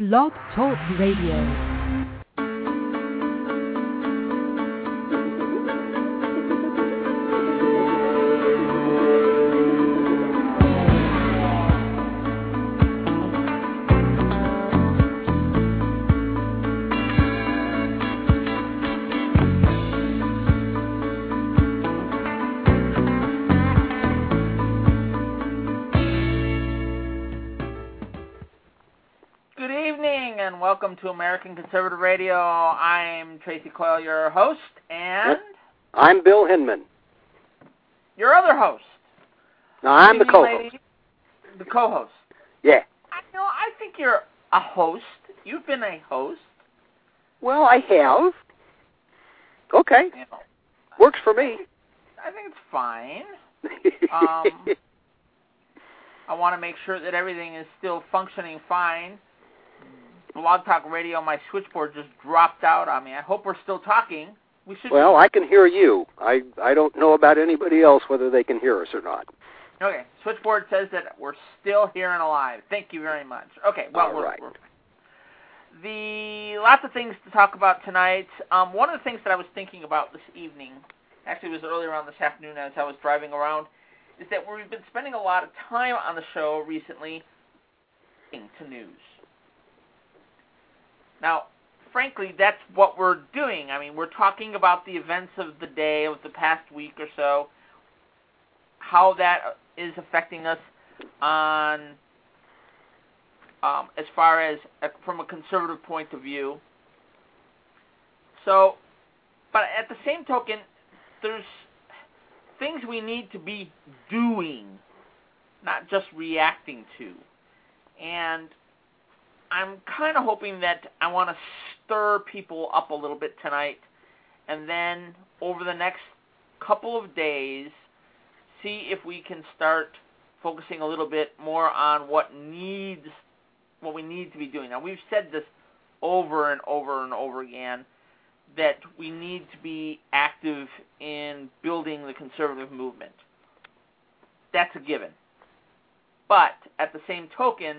Blog Talk Radio. Welcome to American Conservative Radio. I'm Tracy Coyle, your host, and... I'm Bill Hinman. Your other host. No, I'm the co-host. The co-host. Yeah. I think you're a host. You've been a host. Well, I have. Okay. Works for me. I think it's fine. I want to make sure that everything is still functioning fine. Blog Talk Radio, my switchboard just dropped out on me. I hope we're still talking. Well, I can hear you. I don't know about anybody else whether they can hear us or not. Okay, switchboard says that we're still here and alive. Thank you very much. Okay, well, all right. Lots of things to talk about tonight. One of the things that I was thinking about this evening, actually it was earlier on this afternoon as I was driving around, is that we've been spending a lot of time on the show recently to news. Now, frankly, that's what we're doing. I mean, we're talking about the events of the day, of the past week or so, how that is affecting us on, as far as from a conservative point of view. So, but at the same token, there's things we need to be doing, not just reacting to. And I'm kind of hoping that I want to stir people up a little bit tonight, and then over the next couple of days, see if we can start focusing a little bit more on what we need to be doing. Now, we've said this over and over and over again, that we need to be active in building the conservative movement. That's a given. But at the same token,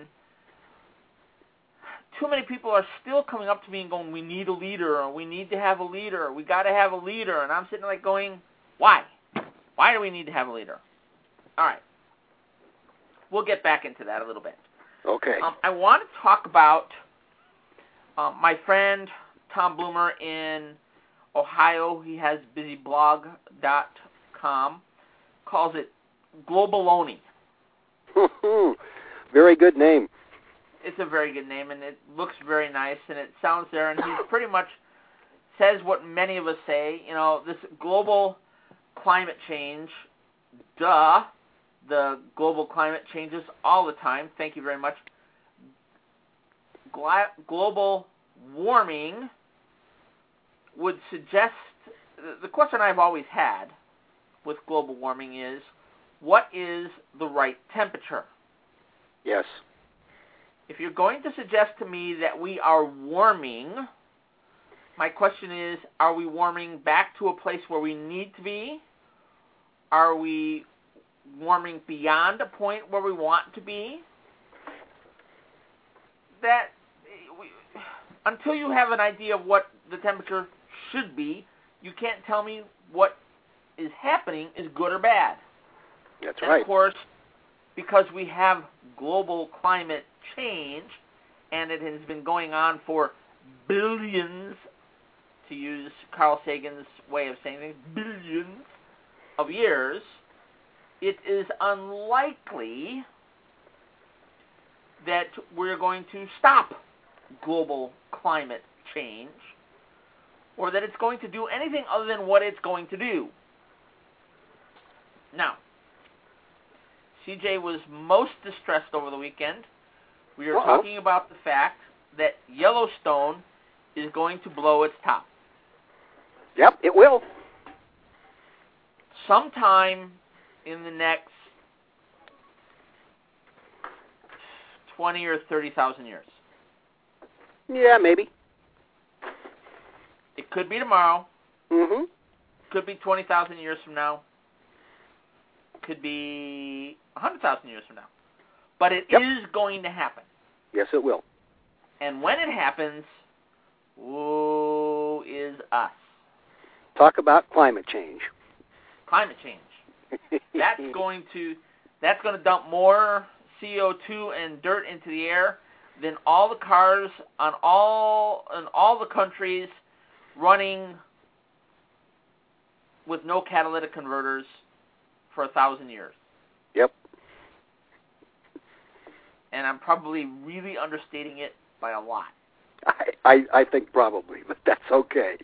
too many people are still coming up to me and going, we need a leader, or we need to have a leader, we got to have a leader. And I'm sitting like going, why? Why do we need to have a leader? All right. We'll get back into that a little bit. Okay. I want to talk about my friend Tom Bloomer in Ohio. He has busyblog.com, calls it Globaloney. Very good name. It's a very good name, and it looks very nice, and it sounds there, and he pretty much says what many of us say, this global climate change, the global climate changes all the time, thank you very much. Global warming would suggest, the question I've always had with global warming is, what is the right temperature? Yes. If you're going to suggest to me that we are warming, my question is, are we warming back to a place where we need to be? Are we warming beyond a point where we want to be? Until you have an idea of what the temperature should be, you can't tell me what is happening is good or bad. That's and right. Of course, because we have global climate change, and it has been going on for billions, to use Carl Sagan's way of saying things, billions of years, it is unlikely that we're going to stop global climate change, or that it's going to do anything other than what it's going to do. Now, CJ was most distressed over the weekend. We are talking about the fact that Yellowstone is going to blow its top. Yep, it will. Sometime in the next 20 or 30,000 years. Yeah, maybe. It could be tomorrow. Mm-hmm. Could be 20,000 years from now. Could be 100,000 years from now. But it is going to happen. Yes, it will. And when it happens, woe is us. Talk about climate change. Climate change. That's going to dump more CO2 and dirt into the air than all the cars in all the countries running with no catalytic converters for 1,000 years. Yep. And I'm probably really understating it by a lot. I think probably, but that's okay.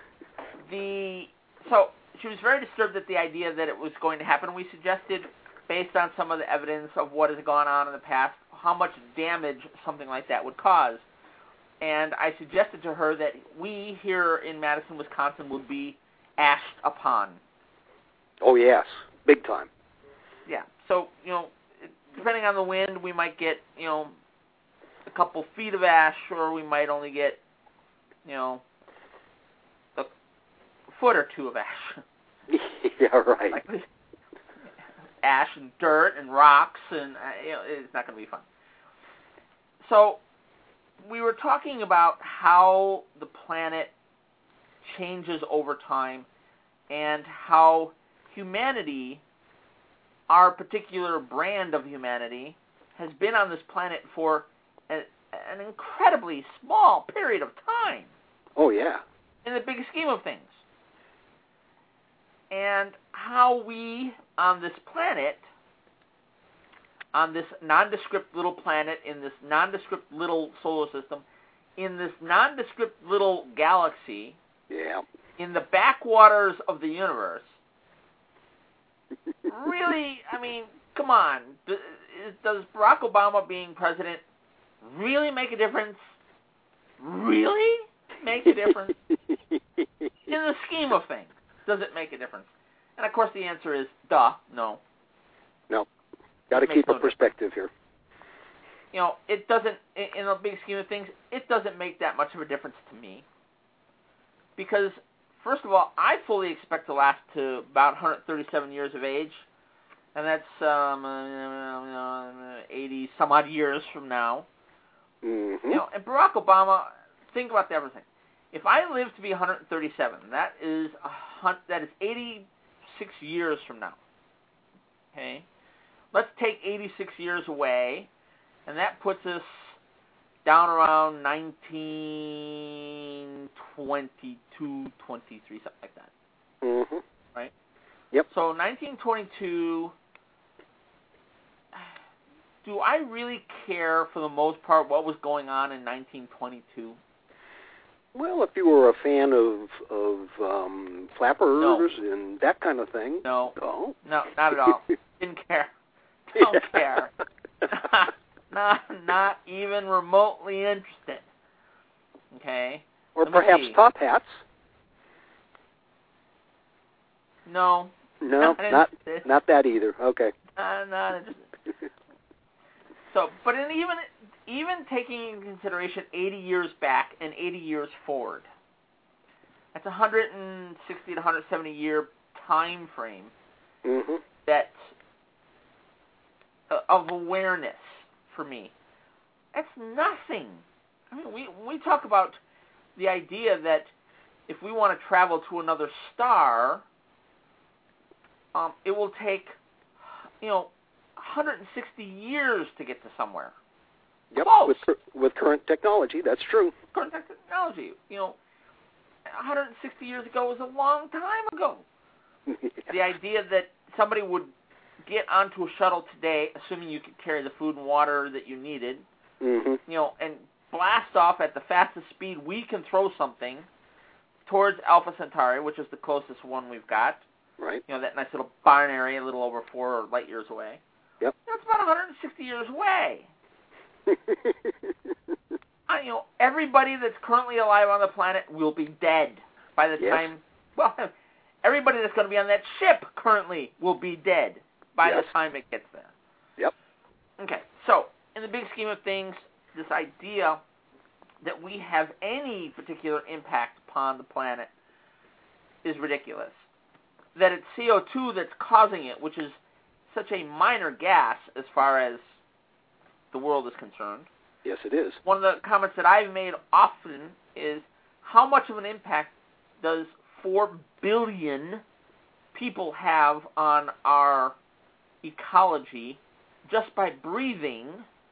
So she was very disturbed at the idea that it was going to happen. We suggested, based on some of the evidence of what has gone on in the past, how much damage something like that would cause. And I suggested to her that we here in Madison, Wisconsin would be ashed upon. Oh, yes. Big time. Yeah. So, depending on the wind, we might get, a couple feet of ash, or we might only get, a foot or two of ash. Yeah, right. Like ash and dirt and rocks, and it's not going to be fun. So we were talking about how the planet changes over time and how humanity, our particular brand of humanity, has been on this planet for an incredibly small period of time. Oh, yeah. In the big scheme of things. And how we, on this planet, on this nondescript little planet, in this nondescript little solar system, in this nondescript little galaxy, yeah, in the backwaters of the universe, really, I mean, come on, does Barack Obama being president really make a difference? Really make a difference? In the scheme of things, does it make a difference? And of course the answer is, no. No. Got to keep a perspective here. It doesn't, in the big scheme of things, it doesn't make that much of a difference to me. Because, first of all, I fully expect to last to about 137 years of age. And that's 80 some odd years from now. Mm-hmm. And Barack Obama, think about everything. If I live to be 137, that is 86 years from now. Okay? Let's take 86 years away, and that puts us down around 1922, 23, something like that. Mm-hmm. Right? Yep. So 1922, do I really care for the most part what was going on in 1922? Well, if you were a fan of flappers and that kind of thing. No. Oh. No, not at all. Didn't care. Don't care. Not even remotely interested. Okay? Or perhaps top hats. No. No, not that either. Okay. Not interested. So, but even taking into consideration 80 years back and 80 years forward, that's 160 to 170 year time frame that of awareness for me. That's nothing. I mean, we talk about the idea that if we want to travel to another star, it will take 160 years to get to somewhere. Yep, Close. with current technology, that's true. Current technology, 160 years ago was a long time ago. Yeah. The idea that somebody would get onto a shuttle today, assuming you could carry the food and water that you needed, and blast off at the fastest speed we can throw something towards Alpha Centauri, which is the closest one we've got. Right. That nice little binary, a little over 4 light years away. Yep. That's about 160 years away. Everybody that's currently alive on the planet will be dead by the time. Well, everybody that's going to be on that ship currently will be dead by the time it gets there. Yep. Okay, so in the big scheme of things, this idea that we have any particular impact upon the planet is ridiculous. That it's CO2 that's causing it, which is such a minor gas as far as the world is concerned. Yes, it is. One of the comments that I've made often is, how much of an impact does 4 billion people have on our ecology just by breathing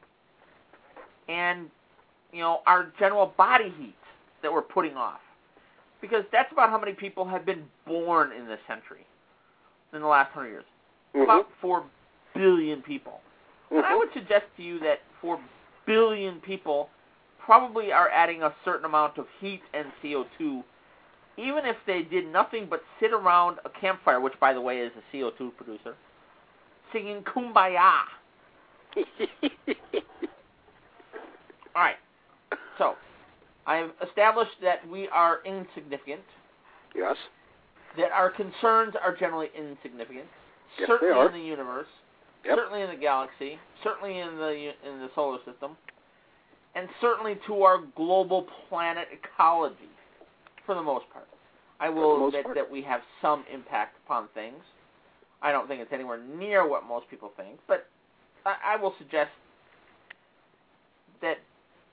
and, our general body heat that we're putting off? Because that's about how many people have been born in this century, in the last 100 years. Mm-hmm. About 4 billion people. Mm-hmm. And I would suggest to you that 4 billion people probably are adding a certain amount of heat and CO2, even if they did nothing but sit around a campfire, which, by the way, is a CO2 producer, singing Kumbaya. All right. So, I've established that we are insignificant. Yes. That our concerns are generally insignificant. Yes, certainly they are. in the universe. Yep. Certainly in the galaxy. Certainly in the solar system. And certainly to our global planet ecology, for the most part. I will admit that we have some impact upon things. I don't think it's anywhere near what most people think, but I will suggest that,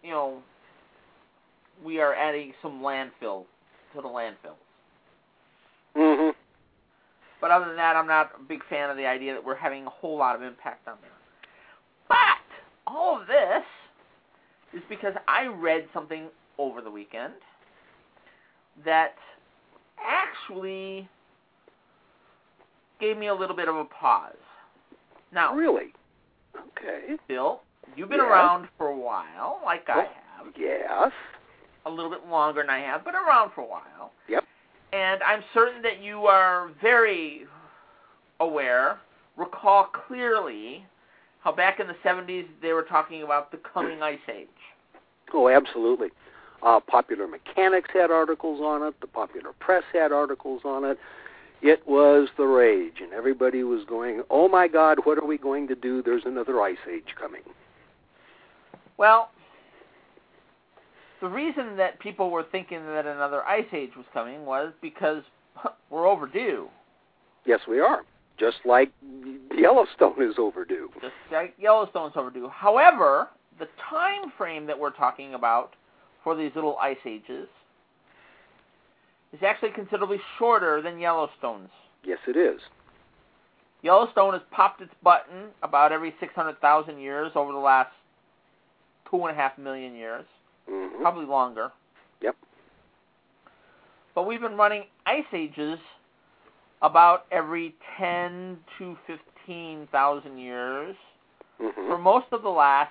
we are adding some landfill to the landfills. Mm-hmm. But other than that, I'm not a big fan of the idea that we're having a whole lot of impact on there. But all of this is because I read something over the weekend that actually gave me a little bit of a pause. Now, really? Okay. Bill, you've been Yes. around for a while, like I have. Yes. A little bit longer than I have, but around for a while. Yep. And I'm certain that you are very aware, recall clearly how back in the 70s they were talking about the coming ice age. Oh, absolutely. Popular Mechanics had articles on it. The Popular Press had articles on it. It was the rage, and everybody was going, oh, my God, what are we going to do? There's another ice age coming. Well, the reason that people were thinking that another ice age was coming was because we're overdue. Yes, we are. Just like Yellowstone is overdue. Just like Yellowstone's overdue. However, the time frame that we're talking about for these little ice ages is actually considerably shorter than Yellowstone's. Yes, it is. Yellowstone has popped its button about every 600,000 years over the last 2.5 million years. Mm-hmm. Probably longer. Yep. But we've been running ice ages about every 10 to 15,000 years Mm-hmm. for most of the last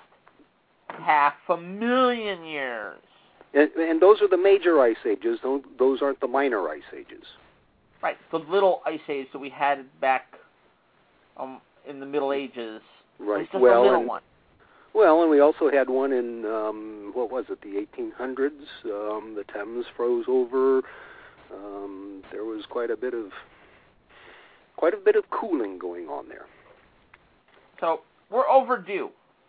500,000 years. And those are the major ice ages. Those aren't the minor ice ages. Right, the little ice age that we had back in the Middle Ages. Right. It's just a little one. Well, and we also had one in, what was it, the 1800s? The Thames froze over. There was quite a bit of cooling going on there. So we're overdue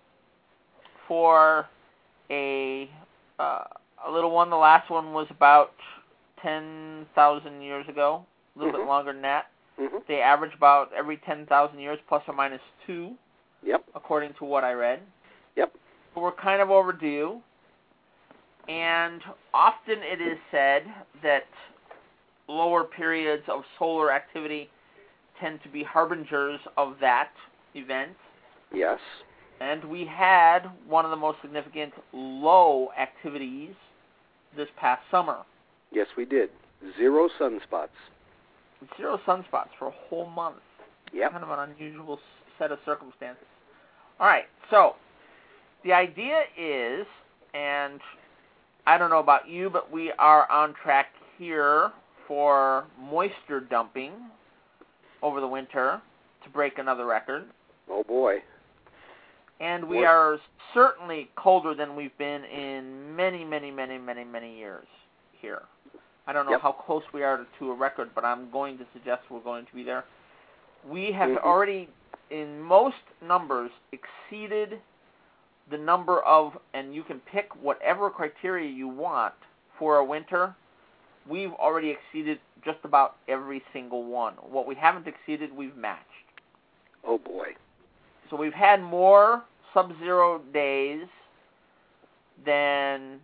for a little one. The last one was about 10,000 years ago, a little bit longer than that. Mm-hmm. They average about every 10,000 years, plus or minus 2, Yep. according to what I read. Yep. So we're kind of overdue, and often it is said that lower periods of solar activity tend to be harbingers of that event. Yes. And we had one of the most significant low activities this past summer. Yes, we did. 0 sunspots. 0 sunspots for a whole month. Yep. Kind of an unusual set of circumstances. All right, so the idea is, and I don't know about you, but we are on track here for moisture dumping over the winter to break another record. Oh, boy. And we are certainly colder than we've been in many, many, many, many, many years here. I don't know how close we are to a record, but I'm going to suggest we're going to be there. We have already, in most numbers, exceeded the number of, and you can pick whatever criteria you want for a winter. We've already exceeded just about every single one. What we haven't exceeded, we've matched. Oh, boy. So we've had more sub-zero days than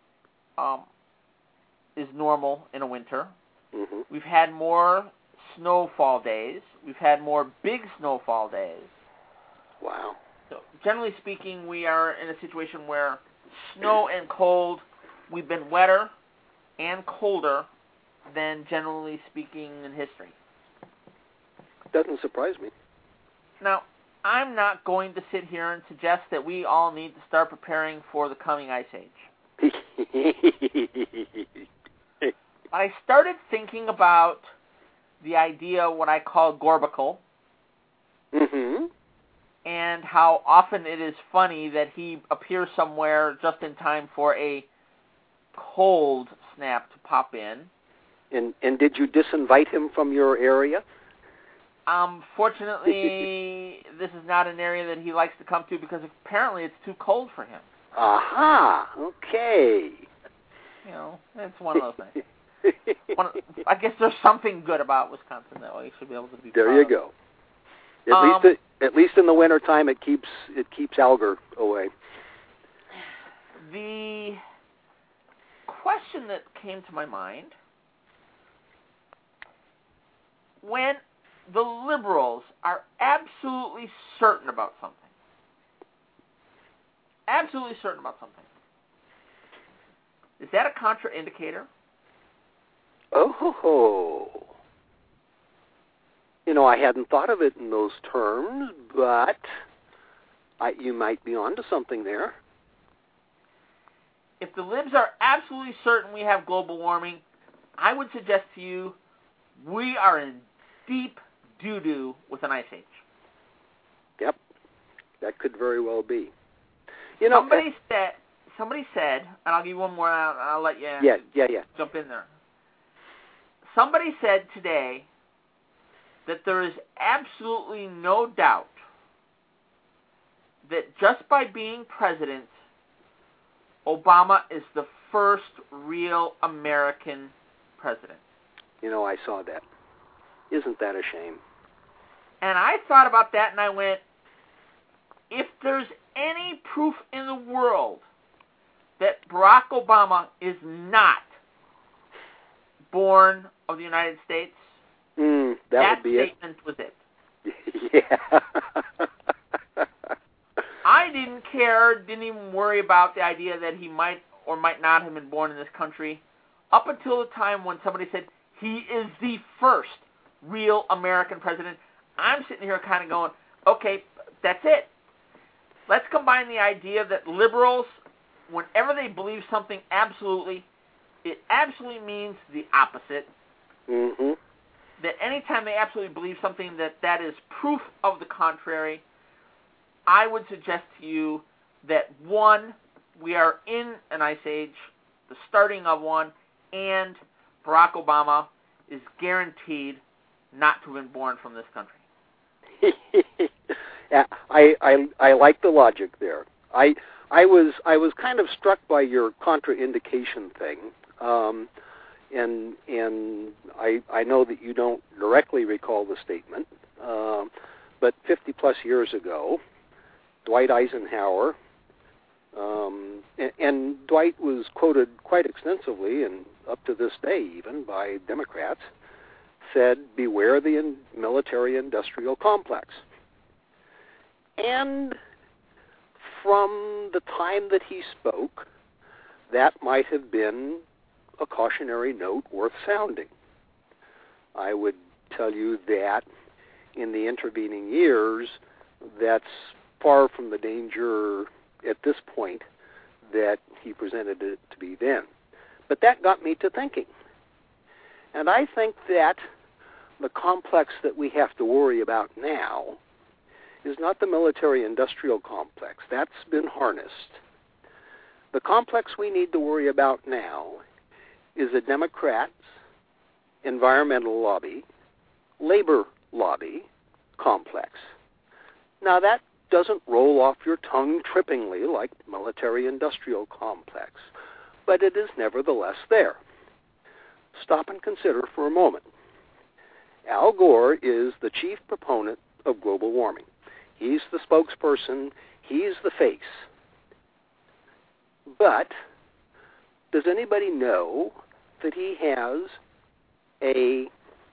is normal in a winter. Mm-hmm. We've had more snowfall days. We've had more big snowfall days. Wow. So generally speaking, we are in a situation where snow and cold, we've been wetter and colder than generally speaking in history. Doesn't surprise me. Now, I'm not going to sit here and suggest that we all need to start preparing for the coming ice age. I started thinking about the idea of what I call Gorbacle, Mm-hmm. and how often it is funny that he appears somewhere just in time for a cold snap to pop in. And did you disinvite him from your area? Fortunately, this is not an area that he likes to come to because apparently it's too cold for him. Aha. Okay. You know, it's one of those things. I guess there's something good about Wisconsin that we should be able to be There proud you of. go. At least in the wintertime, it keeps Alger away. The question that came to my mind, when the liberals are absolutely certain about something, is that a contraindicator? Oh. You know, I hadn't thought of it in those terms, but you might be onto something there. If the libs are absolutely certain we have global warming, I would suggest to you we are in deep doo-doo with an ice age. Yep, that could very well be. You know, somebody said, and I'll give you one more, and I'll let you jump in there. Somebody said today that there is absolutely no doubt that just by being president, Obama is the first real American president. You know, I saw that. Isn't that a shame? And I thought about that and I went, if there's any proof in the world that Barack Obama is not born of the United States, that would be statement was it. Yeah. I didn't care, didn't even worry about the idea that he might or might not have been born in this country up until the time when somebody said he is the first real American president. I'm sitting here kind of going, okay, that's it. Let's combine the idea that liberals, whenever they believe something absolutely, it absolutely means the opposite. Mm-hmm. That anytime they absolutely believe something, that is proof of the contrary. I would suggest to you that, one, we are in an ice age, the starting of one, and Barack Obama is guaranteed not to have been born from this country. Yeah, I like the logic there. I was kind of struck by your contraindication thing, and I know that you don't directly recall the statement, but 50 plus years ago, Dwight Eisenhower, and Dwight was quoted quite extensively, and up to this day even, by Democrats, said, beware the military-industrial complex. And from the time that he spoke, that might have been a cautionary note worth sounding. I would tell you that in the intervening years, that's far from the danger at this point that he presented it to be then. But that got me to thinking. And I think that the complex that we have to worry about now is not the military-industrial complex. That's been harnessed. The complex we need to worry about now is a Democrats' environmental lobby, labor lobby complex. Now, that doesn't roll off your tongue trippingly like military-industrial complex, but it is nevertheless there. Stop and consider for a moment. Al Gore is the chief proponent of global warming. He's the spokesperson. He's the face. But does anybody know that he has a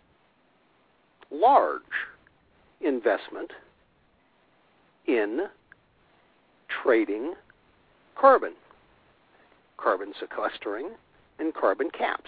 large investment in trading carbon sequestering, and carbon caps?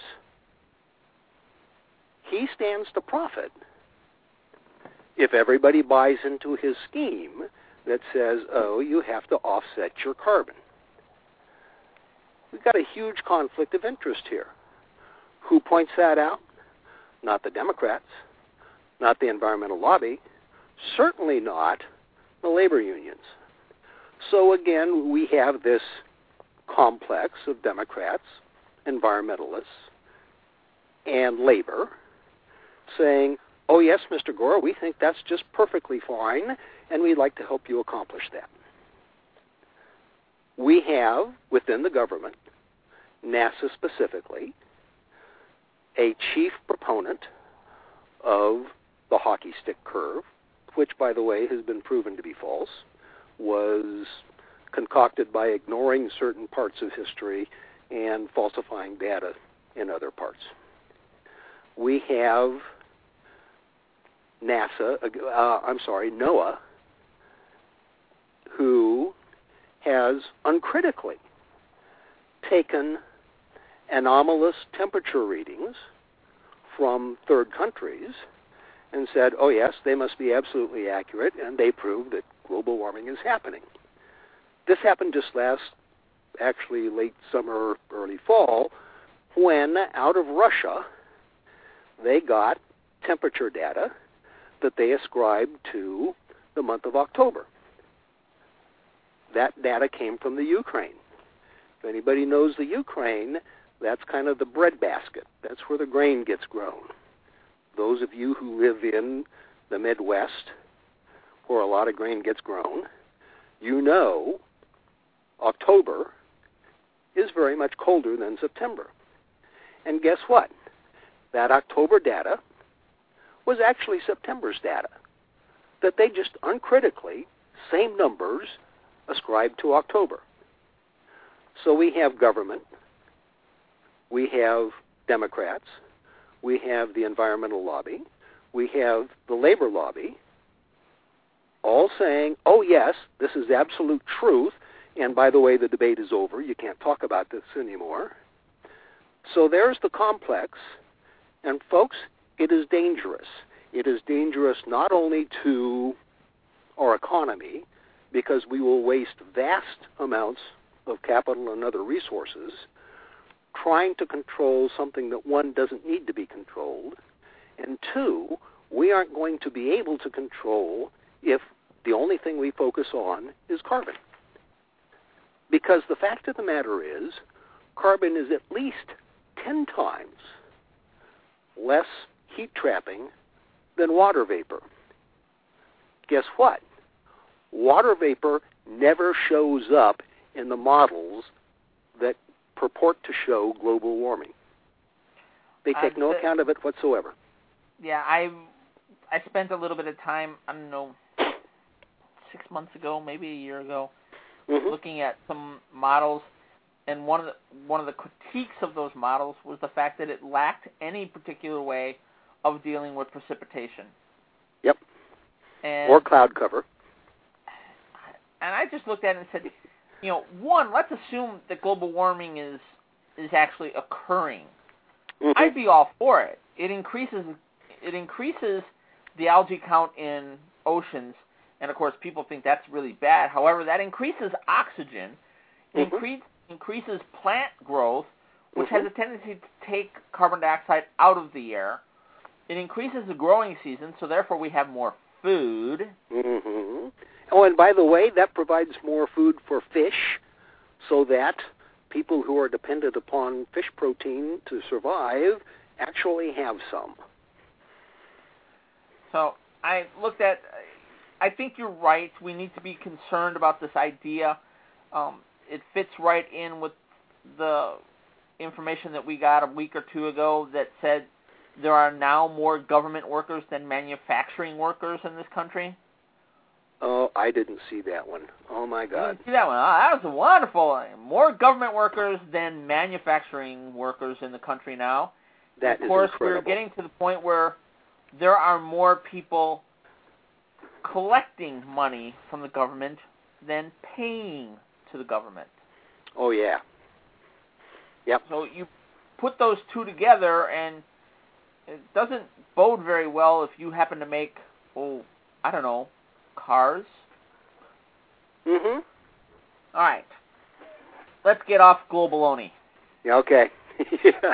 He stands to profit if everybody buys into his scheme that says, oh, you have to offset your carbon. We've got a huge conflict of interest here. Who points that out? Not the Democrats, not the environmental lobby, certainly not the labor unions. So again, we have this complex of Democrats, environmentalists, and labor saying, oh yes, Mr. Gore, we think that's just perfectly fine, and we'd like to help you accomplish that. We have, within the government, NASA specifically, a chief proponent of the hockey stick curve, which, by the way, has been proven to be false, was concocted by ignoring certain parts of history and falsifying data in other parts. We have NOAA, who has uncritically taken anomalous temperature readings from third countries and said, oh yes, they must be absolutely accurate, and they prove that global warming is happening. This happened just actually late summer, early fall, when out of Russia they got temperature data that they ascribed to the month of October. That data came from the Ukraine. If anybody knows the Ukraine, that's kind of the breadbasket. That's where the grain gets grown. Those of you who live in the Midwest, where a lot of grain gets grown, you know October is very much colder than September. And guess what? That October data was actually September's data, that they just uncritically, same numbers, ascribed to October. So we have government, we have Democrats, we have the environmental lobby, we have the labor lobby, all saying, oh yes, this is absolute truth, and by the way, the debate is over, you can't talk about this anymore. So there's the complex, and folks, it is dangerous. It is dangerous not only to our economy, because we will waste vast amounts of capital and other resources trying to control something that, one, doesn't need to be controlled, and two, we aren't going to be able to control if the only thing we focus on is carbon. Because the fact of the matter is, carbon is at least 10 times less heat trapping than water vapor. Guess what? Water vapor never shows up in the models that purport to show global warming. They take no account of it whatsoever. Yeah, I spent a little bit of time, I don't know, 6 months ago, maybe a year ago, looking at some models, and one of the critiques of those models was the fact that it lacked any particular way of dealing with precipitation. Yep. Or cloud cover. And I just looked at it and said, one, let's assume that global warming is actually occurring. I'd be all for it. It increases the algae count in oceans, and of course people think that's really bad. However, that increases oxygen, increases plant growth, which has a tendency to take carbon dioxide out of the air. It increases the growing season, so therefore we have more food. Oh, and by the way, that provides more food for fish, so that people who are dependent upon fish protein to survive actually have some. So I think you're right. We need to be concerned about this idea. It fits right in with the information that we got a week or two ago that said there are now more government workers than manufacturing workers in this country. Oh, I didn't see that one. Oh, my You God. didn't see that one? Oh, that was wonderful. More government workers than manufacturing workers in the country now. That of course, is incredible. we're getting to the point where there are more people collecting money from the government than paying to the government. Oh, yeah. Yep. So you put those two together, and it doesn't bode very well if you happen to make, I don't know, cars. Mm-hmm. All right. Let's get off globaloney. Yeah, okay. Yeah.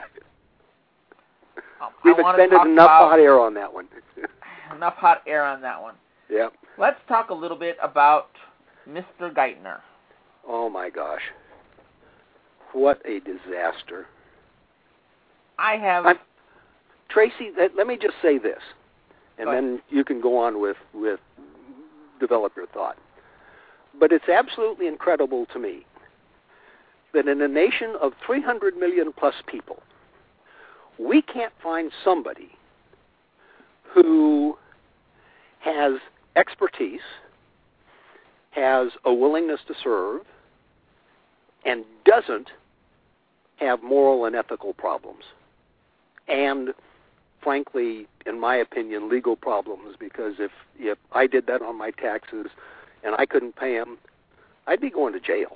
I We've want to expended talk enough about hot air on that one. enough hot air on that one. Yep. Let's talk a little bit about Mr. Geithner. Oh, my gosh. What a disaster. Tracy, let me just say this, and then you can go on with develop your thought. But it's absolutely incredible to me that in a nation of 300 million plus people, we can't find somebody who has expertise, has a willingness to serve, and doesn't have moral and ethical problems. And frankly, in my opinion, legal problems, because if I did that on my taxes and I couldn't pay them, I'd be going to jail.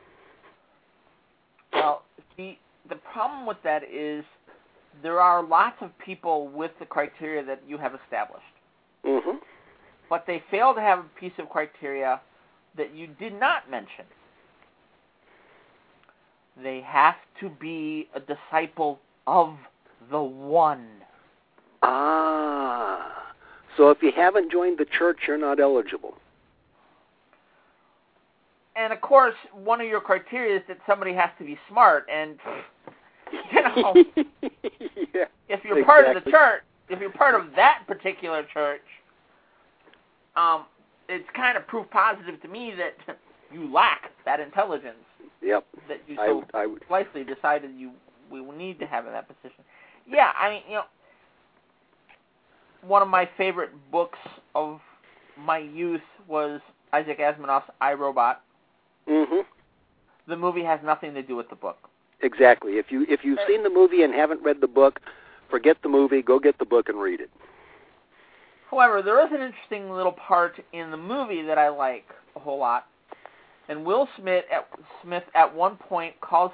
Well, the problem with that is there are lots of people with the criteria that you have established. Mm-hmm. But they fail to have a piece of criteria that you did not mention. They have to be a disciple of the one. Ah. So if you haven't joined the church, you're not eligible. And of course, one of your criteria is that somebody has to be smart. And, you know, yeah, if you're part of the church, if you're part of that particular church, it's kind of proof positive to me that you lack that intelligence. Yep. That you I would. precisely decided we need to have in that position. Yeah, I mean, you know, one of my favorite books of my youth was Isaac Asimov's I, Robot. Mm-hmm. The movie has nothing to do with the book. Exactly. If you've seen the movie and haven't read the book, forget the movie, go get the book and read it. However, there is an interesting little part in the movie that I like a whole lot. And Will Smith at one point calls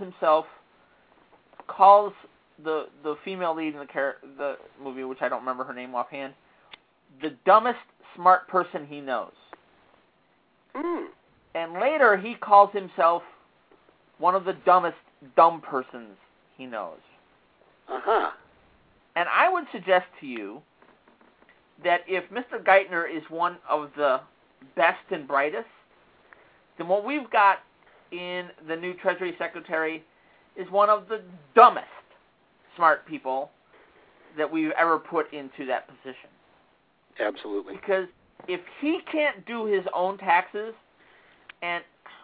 the female lead in the movie, which I don't remember her name offhand, the dumbest smart person he knows. Mm. And later he calls himself one of the dumbest dumb persons he knows. Uh-huh. And I would suggest to you that if Mr. Geithner is one of the best and brightest, then what we've got in the new Treasury Secretary is one of the dumbest smart people that we've ever put into that position. Absolutely. Because if he can't do his own taxes, and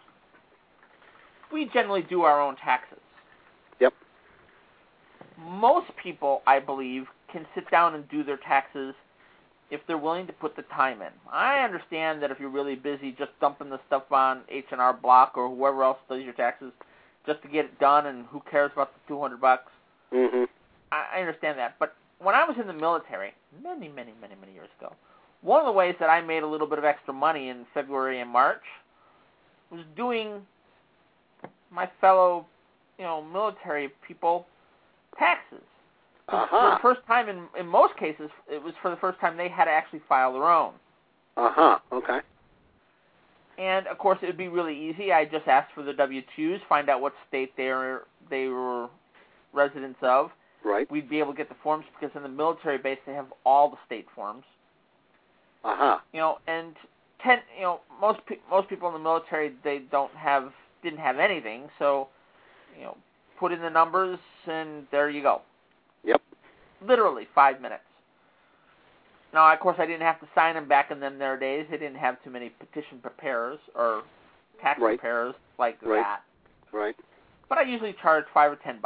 we generally do our own taxes. Yep. Most people, I believe, can sit down and do their taxes if they're willing to put the time in. I understand that if you're really busy just dumping the stuff on H&R Block or whoever else does your taxes just to get it done, and who cares about the $200? Mm-hmm. I understand that. But when I was in the military, many years ago, one of the ways that I made a little bit of extra money in February and March was doing my fellow, military people taxes. Uh-huh. For the first time, in most cases, it was for the first time they had to actually file their own. Uh-huh. Okay. And, of course, it would be really easy. I just asked for the W-2s, find out what state they were residents of. Right. We'd be able to get the forms because in the military base they have all the state forms. Uh-huh. And most people in the military didn't have anything, so put in the numbers and there you go. Yep. Literally 5 minutes. Now, of course, I didn't have to sign them back in their days. They didn't have too many petition preparers or tax preparers like that. Right. But I usually charge $5 or $10.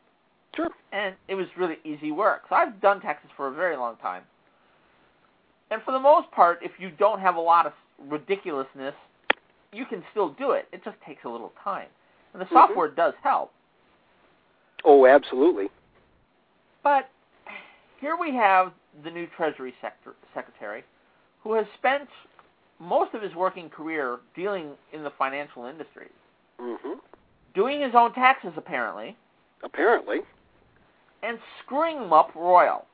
Sure. And it was really easy work. So I've done taxes for a very long time. And for the most part, if you don't have a lot of ridiculousness, you can still do it. It just takes a little time. And the software does help. Oh, absolutely. But here we have the new Treasury Secretary, who has spent most of his working career dealing in the financial industry. Doing his own taxes, apparently. Apparently. And screwing them up royal.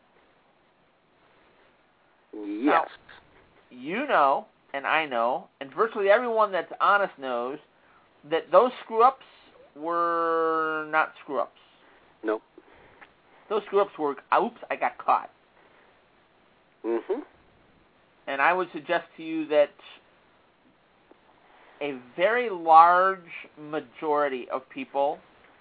Yes. Now, you know, and I know, and virtually everyone that's honest knows, that those screw-ups were not screw-ups. No. Those screw-ups were, oops, I got caught. And I would suggest to you that a very large majority of people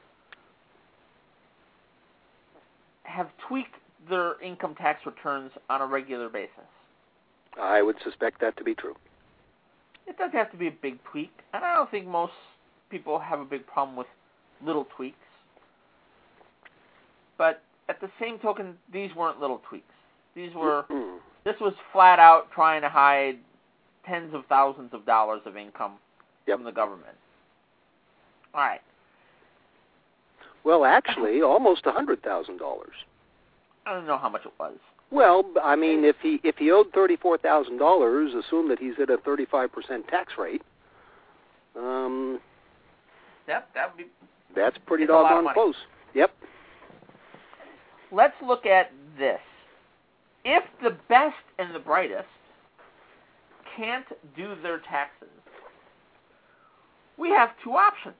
have tweaked their income tax returns on a regular basis. I would suspect that to be true. It doesn't have to be a big tweak, and I don't think most people have a big problem with little tweaks. But at the same token, these weren't little tweaks. These were, this was flat out trying to hide tens of thousands of dollars of income from the government. All right. Well, actually, almost $100,000. I don't know how much it was. Well, I mean, if he owed $34,000, assume that he's at a 35% tax rate. That'd be. That's pretty doggone close. Yep. Let's look at this. If the best and the brightest can't do their taxes, we have two options.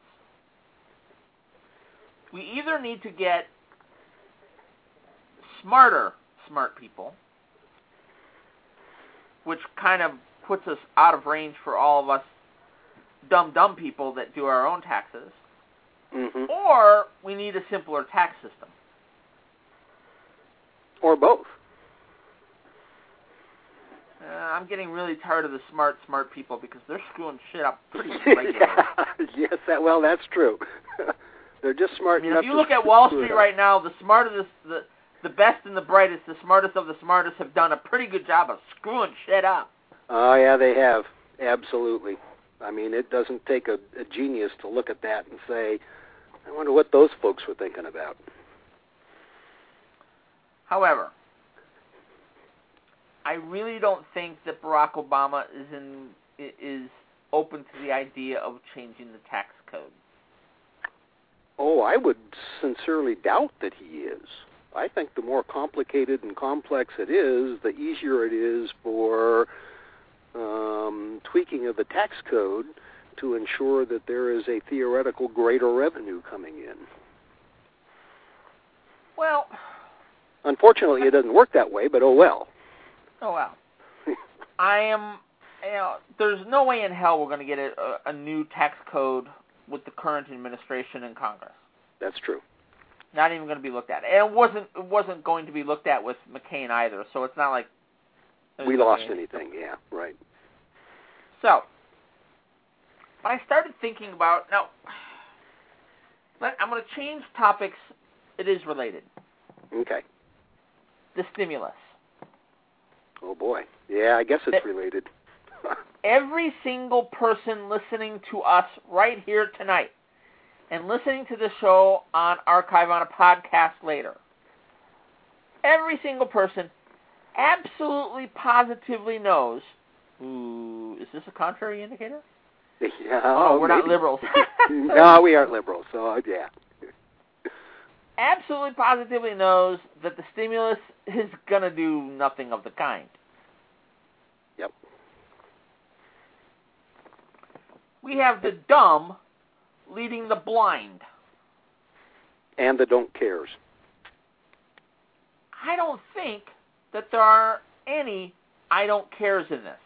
We either need to get smart people, which kind of puts us out of range for all of us dumb people that do our own taxes, or we need a simpler tax system. Or both. I'm getting really tired of the smart people because they're screwing shit up pretty regularly. Yes, that's true. They're just smart enough. If you look at Wall Street right now, the best and the brightest, the smartest of the smartest have done a pretty good job of screwing shit up. Oh, yeah, they have. Absolutely. I mean, it doesn't take a genius to look at that and say, I wonder what those folks were thinking about. However, I really don't think that Barack Obama is open to the idea of changing the tax code. Oh, I would sincerely doubt that he is. I think the more complicated and complex it is, the easier it is for tweaking of the tax code to ensure that there is a theoretical greater revenue coming in. Well, unfortunately, it doesn't work that way, but oh well. Oh well. There's no way in hell we're going to get a new tax code with the current administration in Congress. That's true. Not even going to be looked at. And it wasn't going to be looked at with McCain either, so it's not like we lost anything. Yeah, right. So, but I started thinking about, now, I'm going to change topics. It is related. Okay. The stimulus. Oh, boy. Yeah, I guess it's related. Every single person listening to us right here tonight and listening to the show on archive on a podcast later, every single person absolutely positively knows, ooh, is this a contrary indicator? Yeah. Oh, we're not liberals. No, we aren't liberals, so yeah. Absolutely positively knows that the stimulus is going to do nothing of the kind. Yep. We have the dumb leading the blind. And the don't cares. I don't think that there are any I don't cares in this.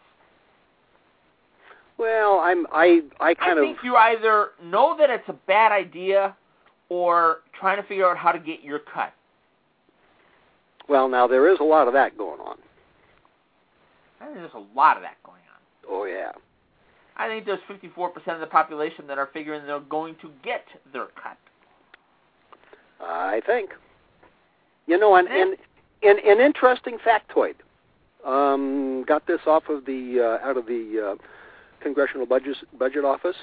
Well, I think you either know that it's a bad idea or trying to figure out how to get your cut. Well, now, there is a lot of that going on. I think there's a lot of that going on. Oh, yeah. I think there's 54% of the population that are figuring they're going to get their cut. I think. You know, an interesting factoid got this off of the out of the Congressional Budget Office.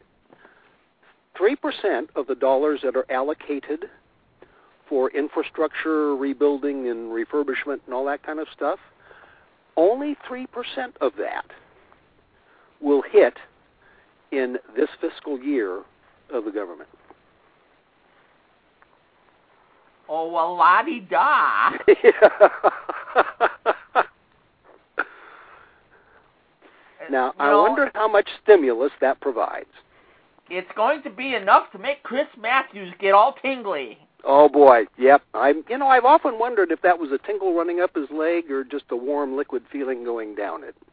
3% of the dollars that are allocated for infrastructure rebuilding and refurbishment and all that kind of stuff, only 3% of that will hit in this fiscal year of the government. Oh, well, la-di-da. Now, I wonder how much stimulus that provides. It's going to be enough to make Chris Matthews get all tingly. Oh boy, yep. I've often wondered if that was a tingle running up his leg or just a warm liquid feeling going down it.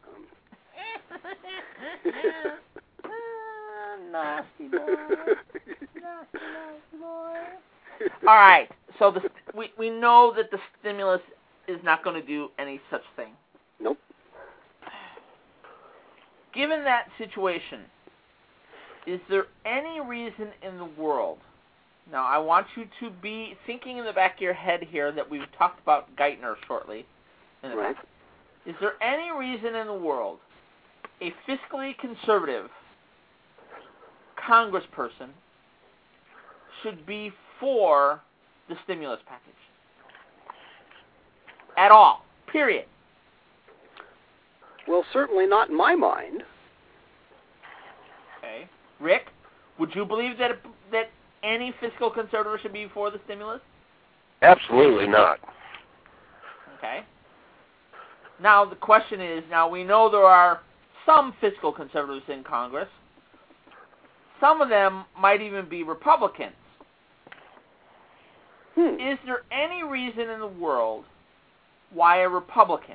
Nasty boy. Nasty boy. All right, so we know that the stimulus is not going to do any such thing. Nope. Given that situation, is there any reason in the world? Now, I want you to be thinking in the back of your head here that we've talked about Geithner shortly. Right. Is there any reason in the world a fiscally conservative congressperson should be for the stimulus package? At all. Period. Well, certainly not in my mind. Okay. Rick, would you believe that any fiscal conservative should be for the stimulus? Absolutely not. Okay. Now, the question is, now we know there are some fiscal conservatives in Congress. Some of them might even be Republicans. Is there any reason in the world why a Republican,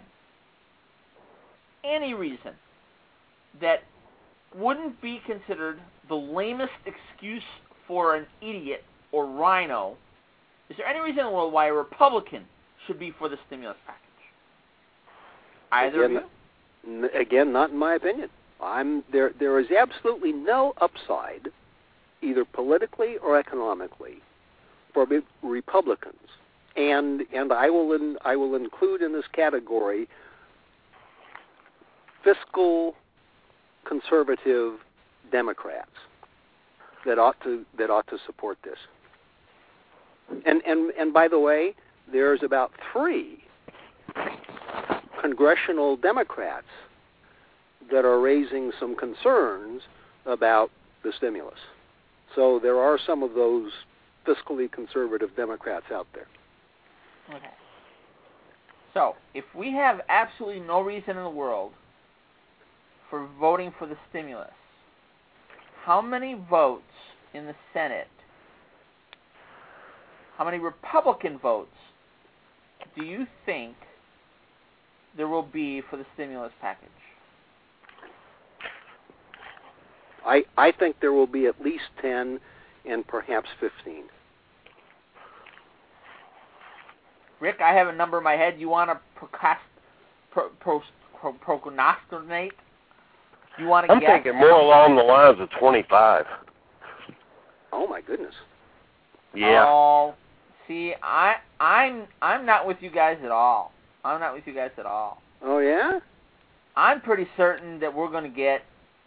any reason, that wouldn't be considered the lamest excuse for an idiot or rhino, is there any reason in the world why a Republican should be for the stimulus package? Either of you? Again, not in my opinion. There is absolutely no upside, either politically or economically, for Republicans, and I will include in this category fiscal conservative Democrats that ought to support this. And by the way, there's about 3 congressional Democrats that are raising some concerns about the stimulus. So there are some of those fiscally conservative Democrats out there. Okay. So, if we have absolutely no reason in the world for voting for the stimulus, how many votes in the Senate, how many Republican votes do you think there will be for the stimulus package? I think there will be at least 10 and perhaps 15. Rick, I have a number in my head. You want to prognosticate? You want to I'm guess? thinking more along the lines of 25. Oh my goodness. Yeah. Oh, see, I'm not with you guys at all. I'm not with you guys at all. Oh yeah? I'm pretty certain that we're going to get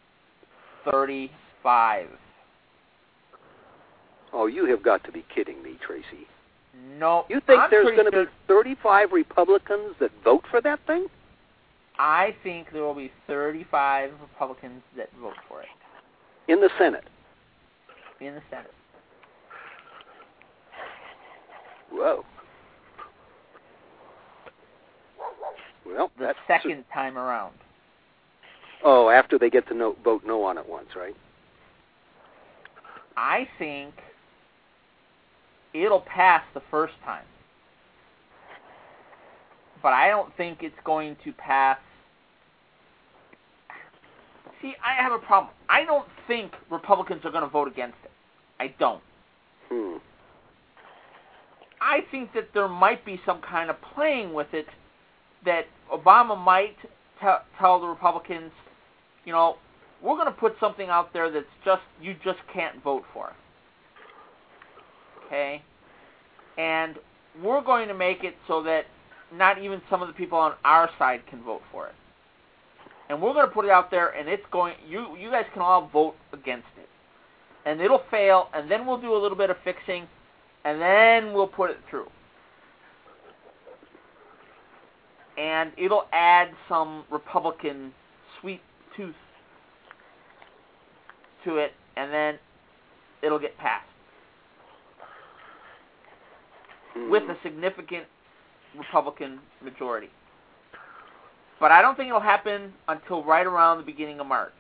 35. Oh, you have got to be kidding me, Tracy. No. You think there's going to be 35 Republicans that vote for that thing? I think there will be 35 Republicans that vote for it. In the Senate? In the Senate. Whoa. Well, the second time around. Oh, after they get to vote no on it once, right? I think it'll pass the first time. But I don't think it's going to pass. See, I have a problem. I don't think Republicans are going to vote against it. I don't. I think that there might be some kind of playing with it, that Obama might tell the Republicans, you know, we're going to put something out there that's you just can't vote for. Okay? And we're going to make it so that not even some of the people on our side can vote for it. And we're going to put it out there, and it's going. You guys can all vote against it, and it'll fail. And then we'll do a little bit of fixing, and then we'll put it through. And it'll add some Republican sweet tooth to it, and then it'll get passed with a significant Republican majority. But I don't think it'll happen until right around the beginning of March.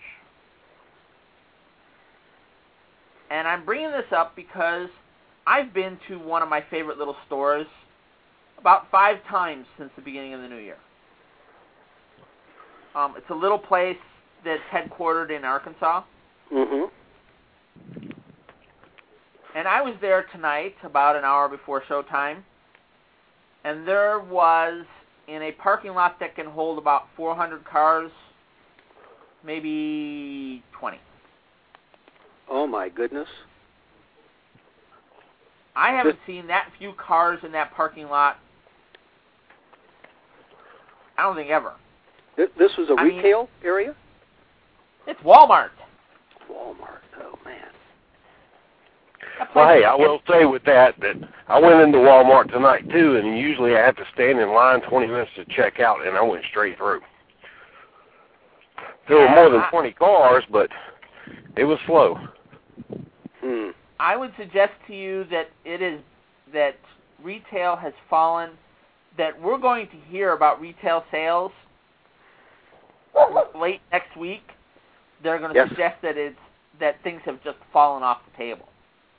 And I'm bringing this up because I've been to one of my favorite little stores about 5 times since the beginning of the new year. It's a little place that's headquartered in Arkansas. Mm-hmm. And I was there tonight about an hour before showtime. And there was, in a parking lot that can hold about 400 cars, maybe 20. Oh, my goodness. I haven't seen that few cars in that parking lot, I don't think ever. This was a retail area? It's Walmart. Walmart, oh, man. Well, hey, I will say with that I went into Walmart tonight, too, and usually I have to stand in line 20 minutes to check out, and I went straight through. There were more than 20 cars, but it was slow. I would suggest to you that retail has fallen, that we're going to hear about retail sales late next week. They're going to suggest that things have just fallen off the table.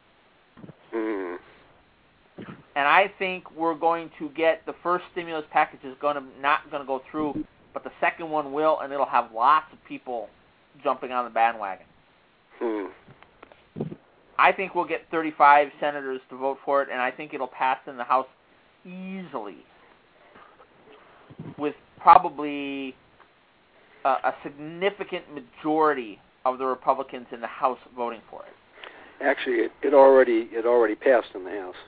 And I think we're going to get the first stimulus package is not going to go through, but the second one will, and it'll have lots of people jumping on the bandwagon. I think we'll get 35 senators to vote for it, and I think it'll pass in the House easily, with probably a significant majority of the Republicans in the House voting for it. Actually, it already passed in the House.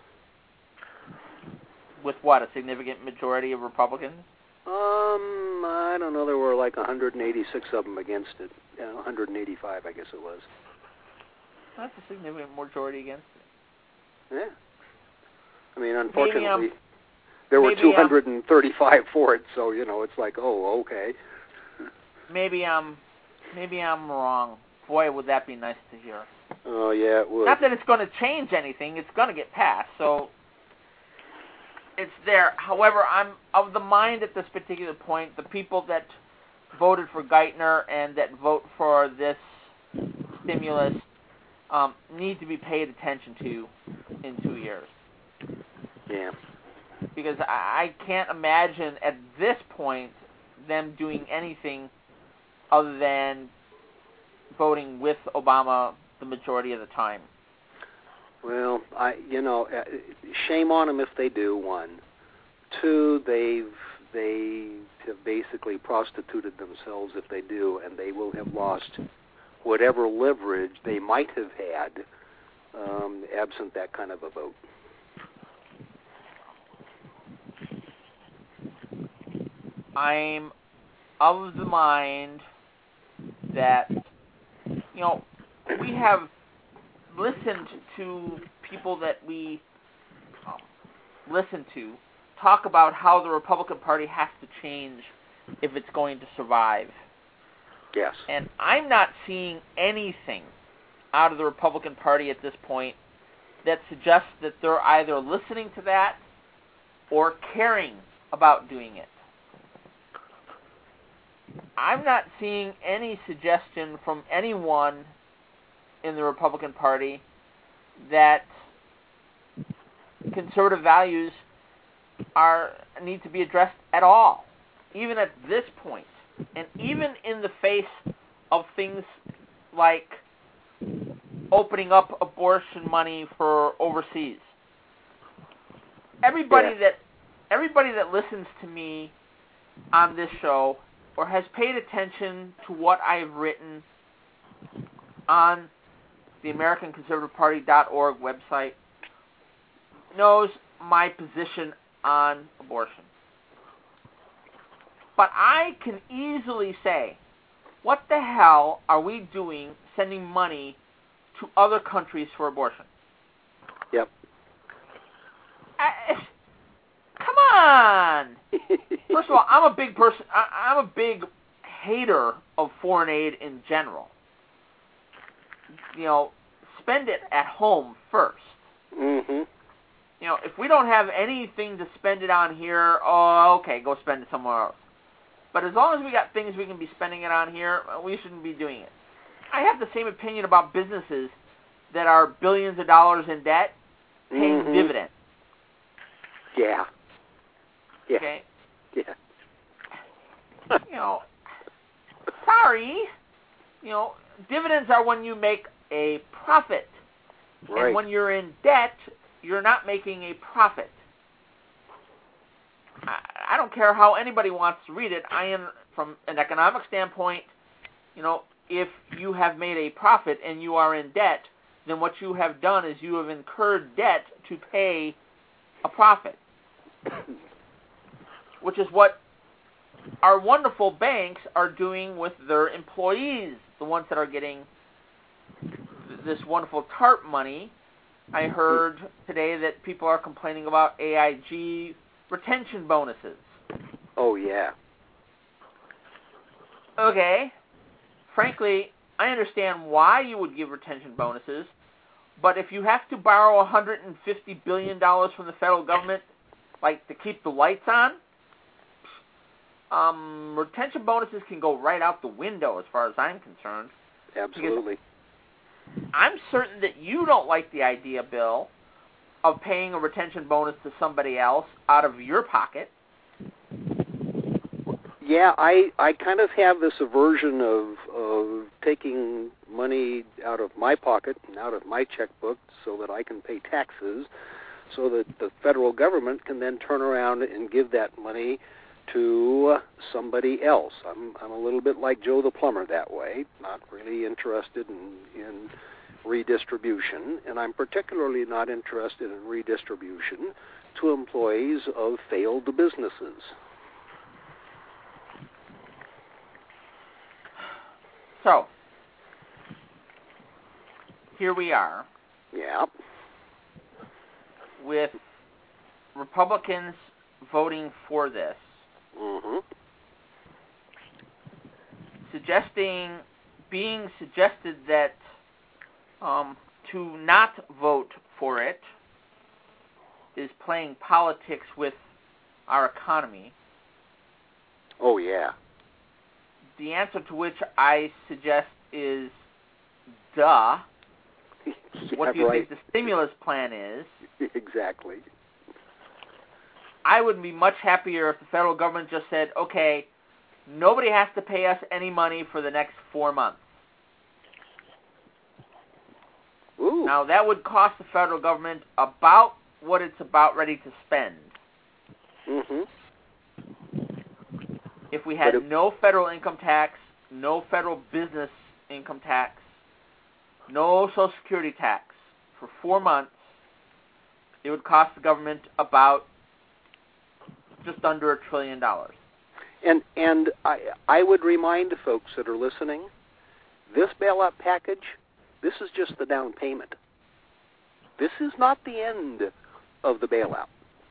With what, a significant majority of Republicans? I don't know. There were like 186 of them against it. 185, I guess it was. That's a significant majority against it. Yeah. I mean, unfortunately, there were 235 for it, so, it's like, oh, okay. Maybe I'm wrong. Boy, would that be nice to hear. Oh, yeah, it would. Not that it's going to change anything. It's going to get passed, so it's there. However, I'm of the mind at this particular point, the people that voted for Geithner and that vote for this stimulus need to be paid attention to in 2 years. Yeah. Because I can't imagine at this point them doing anything other than voting with Obama the majority of the time. Well, shame on them if they do, one. Two, they have basically prostituted themselves if they do, and they will have lost whatever leverage they might have had absent that kind of a vote. I'm of the mind that, we have listened to people that we listen to talk about how the Republican Party has to change if it's going to survive. Yes. And I'm not seeing anything out of the Republican Party at this point that suggests that they're either listening to that or caring about doing it. I'm not seeing any suggestion from anyone in the Republican Party that conservative values need to be addressed at all, even at this point. And even in the face of things like opening up abortion money for overseas. Everybody that listens to me on this show or has paid attention to what I've written on the AmericanConservativeParty.org website knows my position on abortion. But I can easily say, what the hell are we doing sending money to other countries for abortion? Yep. Come on! First of all, I'm a big person. I'm a big hater of foreign aid in general. You know, spend it at home first. Mm-hmm. You know, if we don't have anything to spend it on here, oh, okay, go spend it somewhere else. But as long as we got things we can be spending it on here, we shouldn't be doing it. I have the same opinion about businesses that are billions of dollars in debt paying dividends. Yeah. Yeah. Okay? Yeah. You know, sorry. You know, dividends are when you make a profit. Right. And when you're in debt, you're not making a profit. I don't care how anybody wants to read it. I am, from an economic standpoint, you know, if you have made a profit and you are in debt, then what you have done is you have incurred debt to pay a profit, which is what our wonderful banks are doing with their employees, the ones that are getting this wonderful TARP money. I heard today that people are complaining about AIG retention bonuses. Oh, yeah. Okay. Frankly, I understand why you would give retention bonuses, but if you have to borrow $150 billion from the federal government, like to keep the lights on, retention bonuses can go right out the window as far as I'm concerned. Absolutely. I'm certain that you don't like the idea, Bill, of paying a retention bonus to somebody else out of your pocket. Yeah, I kind of have this aversion of taking money out of my pocket and out of my checkbook so that I can pay taxes, so that the federal government can then turn around and give that money to somebody else. I'm a little bit like Joe the plumber that way, not really interested in redistribution, and I'm particularly not interested in redistribution to employees of failed businesses. So, here we are. Yeah. With Republicans voting for this. Mm-hmm. Being suggested that to not vote for it is playing politics with our economy. Oh, yeah. The answer to which I suggest is, duh. What do you think the stimulus plan is? Exactly. I would be much happier if the federal government just said, okay, nobody has to pay us any money for the next 4 months. Ooh. Now, that would cost the federal government about what it's about ready to spend. Mm-hmm. If we had no federal income tax, no federal business income tax, no Social Security tax for 4 months, it would cost the government about just under $1 trillion. And I would remind folks that are listening, this bailout package, this is just the down payment. This is not the end of the bailout.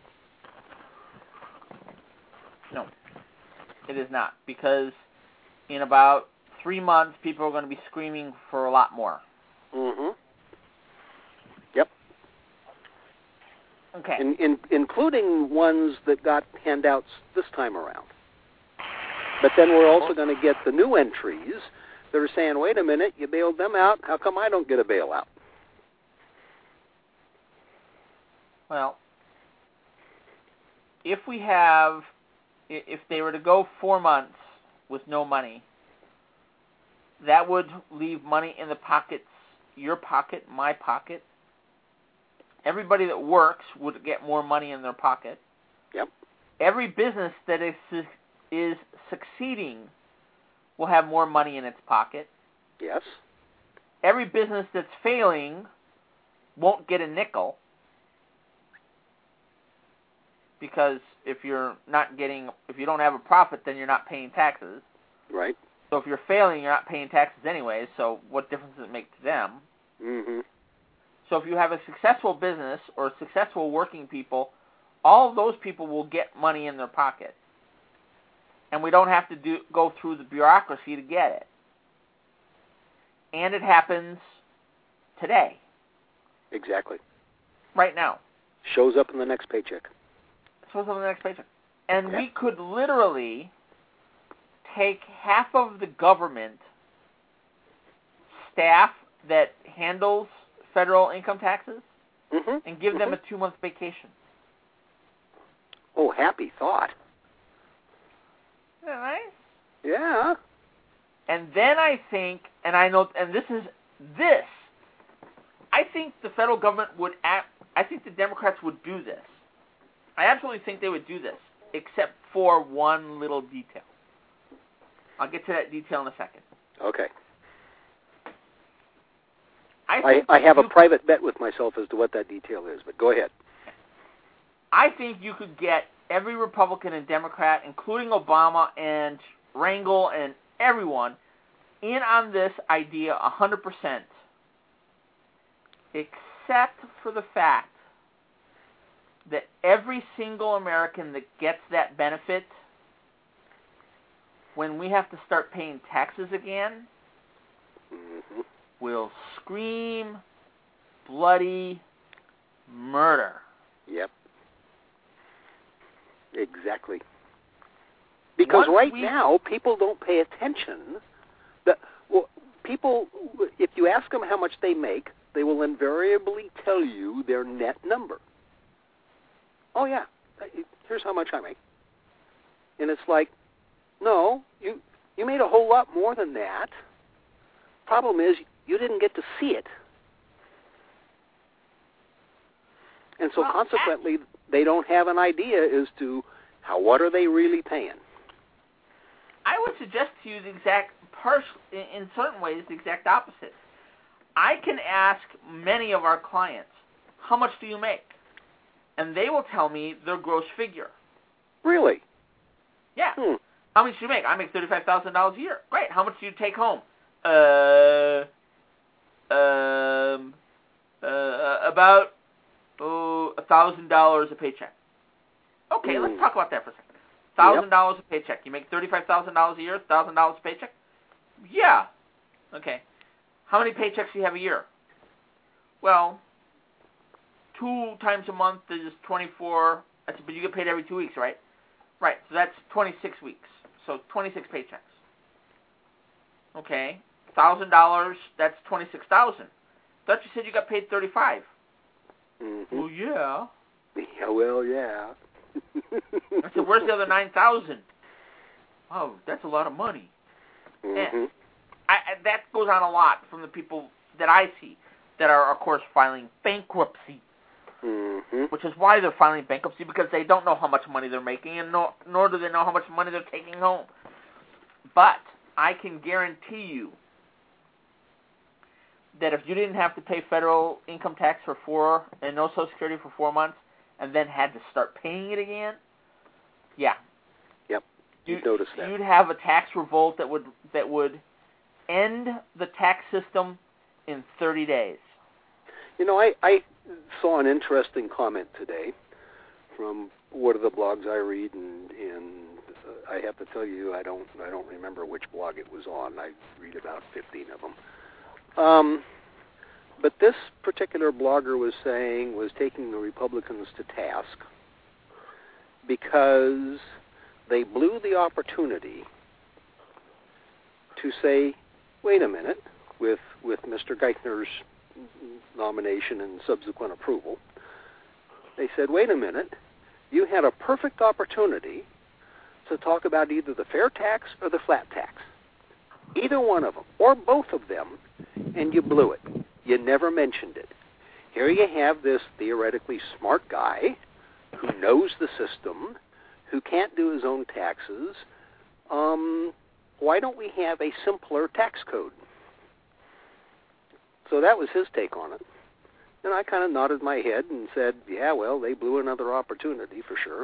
No, it is not, because in about 3 months, people are going to be screaming for a lot more. Mm-hmm. Yep. Okay. Including ones that got handouts this time around. But then we're also going to get the new entries that are saying, wait a minute, you bailed them out, how come I don't get a bailout? Well, if they were to go 4 months with no money, that would leave money in the pockets, your pocket, my pocket. Everybody that works would get more money in their pocket. Yep. Every business that is succeeding will have more money in its pocket. Yes. Every business that's failing won't get a nickel. because if you don't have a profit, then you're not paying taxes. Right. So if you're failing, you're not paying taxes anyway, so what difference does it make to them? Mm-hmm. So if you have a successful business or successful working people, all of those people will get money in their pocket. And we don't have to go through the bureaucracy to get it. And it happens today. Exactly. Right now. Shows up in the next paycheck. And we could literally take half of the government staff that handles federal income taxes and give them a 2-month vacation. Oh, happy thought. Isn't that nice? Yeah. And then I think, and I think the federal government would I think the Democrats would do this. I absolutely think they would do this, except for one little detail. I'll get to that detail in a second. Okay. I have a private bet with myself as to what that detail is, but go ahead. I think you could get every Republican and Democrat, including Obama and Rangel and everyone, in on this idea 100%, except for the fact that every single American that gets that benefit, when we have to start paying taxes again, will scream bloody murder. Yep. Exactly. Because now, people don't pay attention. People, if you ask them how much they make, they will invariably tell you their net number. Oh, yeah, here's how much I make. And it's like, no, you made a whole lot more than that. Problem is, you didn't get to see it. And so consequently, they don't have an idea as to what are they really paying. I would suggest to you in certain ways, the exact opposite. I can ask many of our clients, how much do you make? And they will tell me their gross figure. Really? Yeah. How much do you make? I make $35,000 a year. Great. How much do you take home? About $1,000 a paycheck. Okay, let's talk about that for a second. $1,000 a paycheck. You make $35,000 a year, $1,000 a paycheck? Yeah. Okay. How many paychecks do you have a year? Well, 2 times a month is 24. But you get paid every 2 weeks, right? Right. So that's 26 weeks. So 26 paychecks. Okay. $1,000. That's $26,000. Thought you said you got paid $35,000. Well, yeah. Yeah. Well, yeah. I said, where's the other $9,000? Oh, that's a lot of money. And that goes on a lot from the people that I see that are, of course, filing bankruptcy. Which is why they're filing bankruptcy, because they don't know how much money they're making, and nor do they know how much money they're taking home. But I can guarantee you that if you didn't have to pay federal income tax and no Social Security for 4 months, and then had to start paying it again, yeah. Yep. You'd notice that. You'd have a tax revolt that would end the tax system in 30 days. You know, I saw an interesting comment today from one of the blogs I read, and I have to tell you, I don't remember which blog it was on. I read about 15 of them. But this particular blogger was taking the Republicans to task because they blew the opportunity to say, wait a minute, with Mr. Geithner's nomination and subsequent approval, they said, wait a minute, you had a perfect opportunity to talk about either the fair tax or the flat tax. Either one of them, or both of them, and you blew it. You never mentioned it. Here you have this theoretically smart guy who knows the system, who can't do his own taxes. Why don't we have a simpler tax code? So that was his take on it. And I kind of nodded my head and said, yeah, well, they blew another opportunity for sure.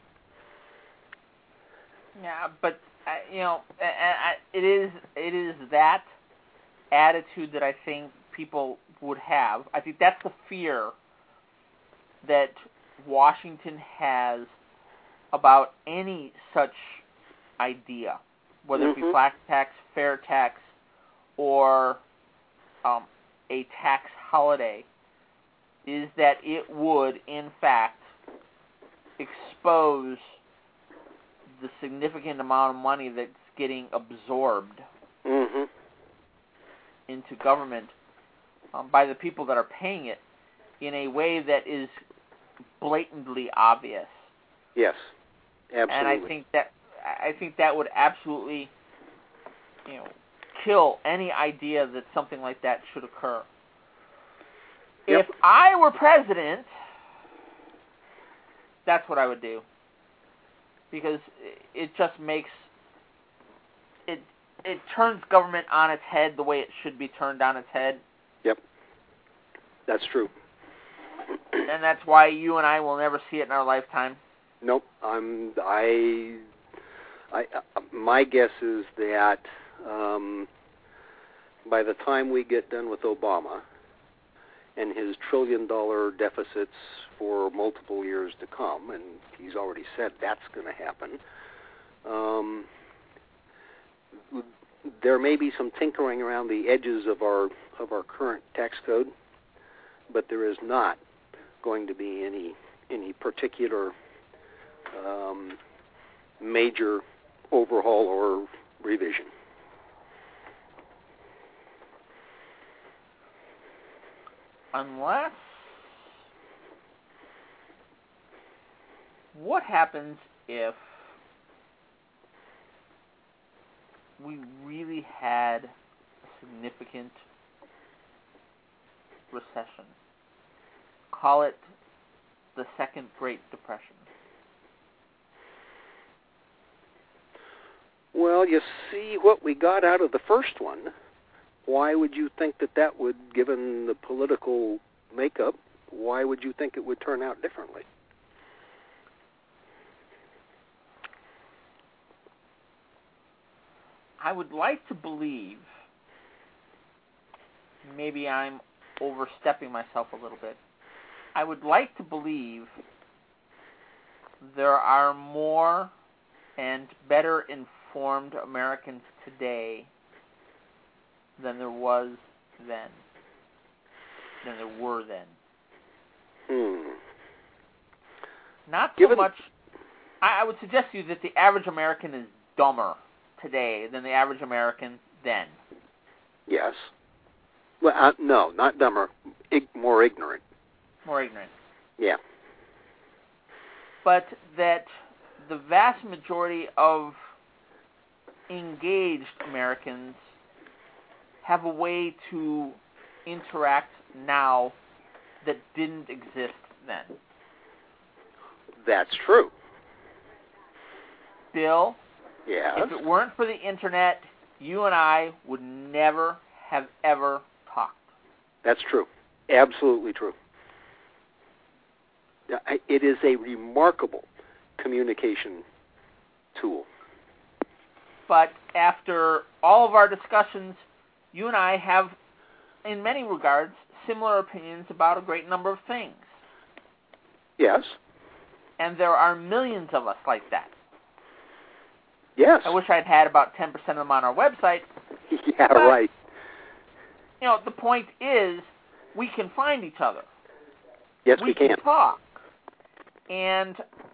Yeah, but, it is that attitude that I think people would have. I think that's the fear that Washington has about any such idea, whether it be flat tax, fair tax, or a tax holiday, is that it would, in fact, expose the significant amount of money that's getting absorbed into government by the people that are paying it in a way that is blatantly obvious. Yes, absolutely. And I think that would absolutely, kill any idea that something like that should occur. Yep. If I were president, that's what I would do. Because it just makes it turns government on its head the way it should be turned on its head. Yep. That's true. And that's why you and I will never see it in our lifetime. Nope. My guess is that by the time we get done with Obama and his $1 trillion deficits for multiple years to come, and he's already said that's going to happen, there may be some tinkering around the edges of our current tax code, but there is not going to be any particular major overhaul or revision. Unless, what happens if we really had a significant recession? Call it the Second Great Depression. Well, you see what we got out of the first one. Why would you think that would, given the political makeup, why would you think it would turn out differently? I would like to believe, maybe I'm overstepping myself a little bit, I would like to believe there are more and better informed Americans today than there was then, than there were then. Not so much. I would suggest to you that the average American is dumber today than the average American then. Yes. Well, no, not dumber. More ignorant. More ignorant. Yeah. But that the vast majority of engaged Americans have a way to interact now that didn't exist then. That's true. Bill, yes. If it weren't for the internet, you and I would never have ever talked. That's true. Absolutely true. It is a remarkable communication tool. But after all of our discussions, you and I have, in many regards, similar opinions about a great number of things. Yes. And there are millions of us like that. Yes. I wish I'd had about 10% of them on our website. Yeah, but, right. The point is, we can find each other. Yes, we can talk. And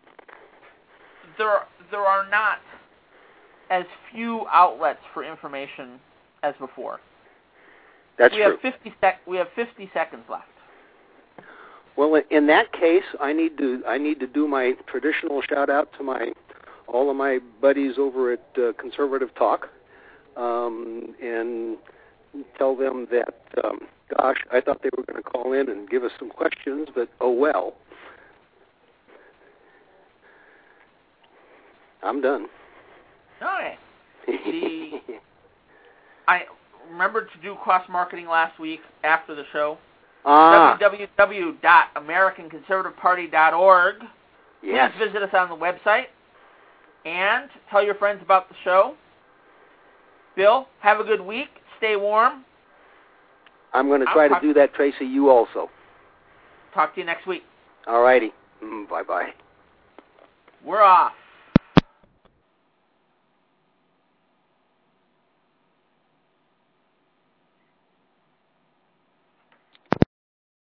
there are not as few outlets for information as before. That's true. We have 50 seconds left. Well, in that case, I need to do my traditional shout out to all of my buddies over at Conservative Talk, and tell them that, gosh, I thought they were going to call in and give us some questions, but oh well. I'm done. Okay. I remembered to do cross-marketing last week after the show. www.americanconservativeparty.org. Yes. Please visit us on the website and tell your friends about the show. Bill, have a good week. Stay warm. I'm going to try to do that, Tracy. You also. Talk to you next week. All righty. Bye-bye. We're off.